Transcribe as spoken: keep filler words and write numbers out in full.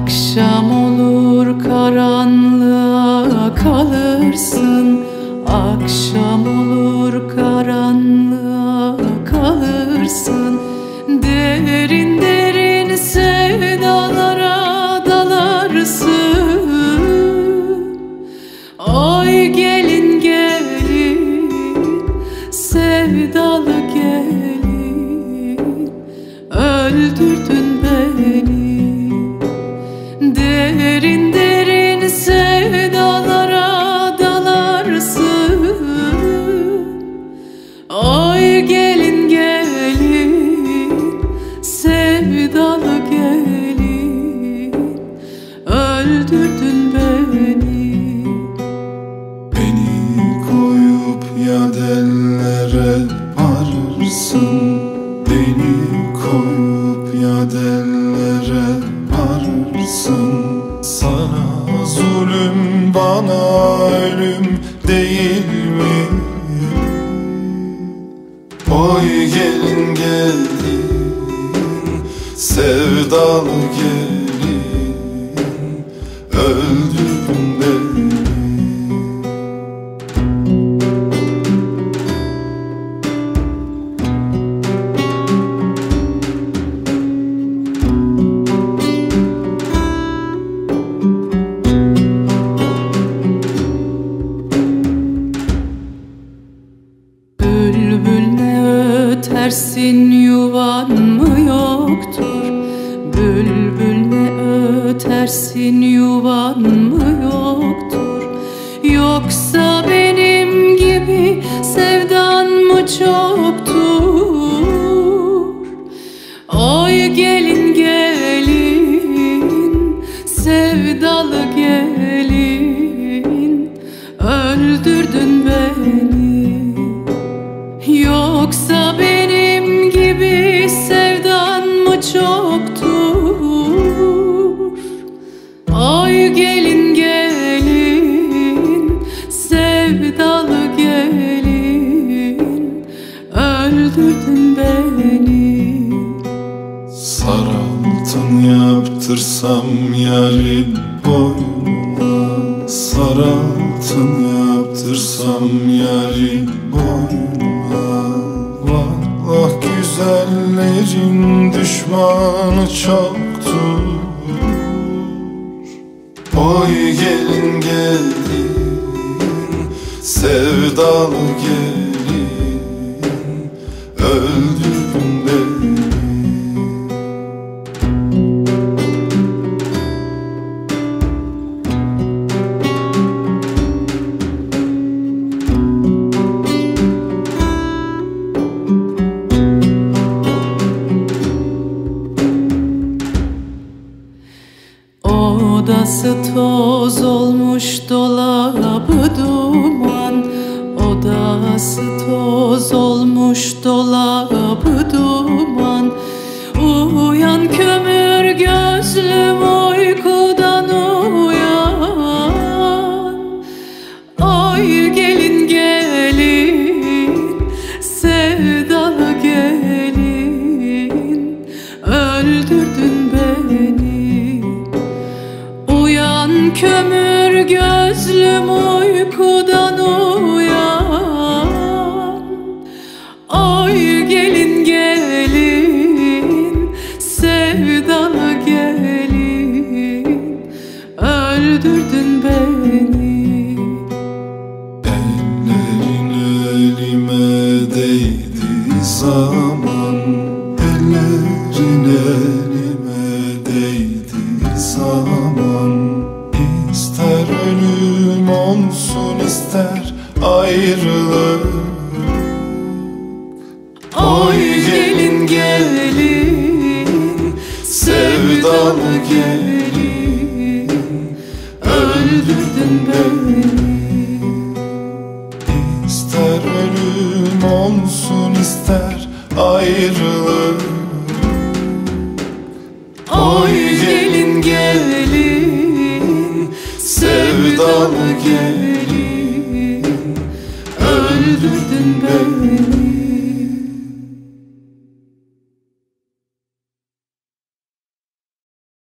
Akşam olur karanlığa kalırsın, akşam olur karanlığa kalırsın. Derin derin sevdalara dalarsın. Oy gelin gelin, sevdalı gelin, öldürdün beni. Derin derin sevdalara dalarsın. Oy gelin gelin, sevdalı gelin, öldürdün beni. Beni koyup yadellere varırsın. Beni koyup yadellere varırsın. Sana zulüm, bana ölüm değil mi? Oy gelin gelin, sevdalı gelin, öldürdün beni. Bülbül ne ötersin, yuvan mı yoktur? Bülbül ne ötersin, yuvan mı yoktur? Yoksa benim gibi sevdan mı çoktur? Oy gelin gelin, sevdalı gelin, öldürdün beni. Yoksa benim gibi sevdan mı çoktur? Oy gelin gelin, sevdalı gelin, öldürdün beni. Sarı altın yaptırsam yarim boynuna, sarı altın yaptırsam yarim boynuna. Vallah güzellerin düşmanı çoktur. Oy gelin gelin, sevdalı gelin, öldürdün beni. Odası toz olmuş, dolabı duman. Odası toz olmuş, dolabı duman. Uyan kömür gözlüm, uykudan uyan. Oy gelin gelin, sevdalı gelin, öldürdün beni. Uyan kömür gözlüm, uykudan uyan. Oy gelin gelin, sevdalı gelin, öldürdün beni. Ellerin elime değdiği zaman, ellerin elime değdiği zaman, İster ölüm olsun, ister ayrılık. Oy gelin gelin, sevdalı gelin, öldürdün beni. İster ölüm olsun, ister ayrılık. Oy gelin gelin, sevdalı gelin, öldürdün beni.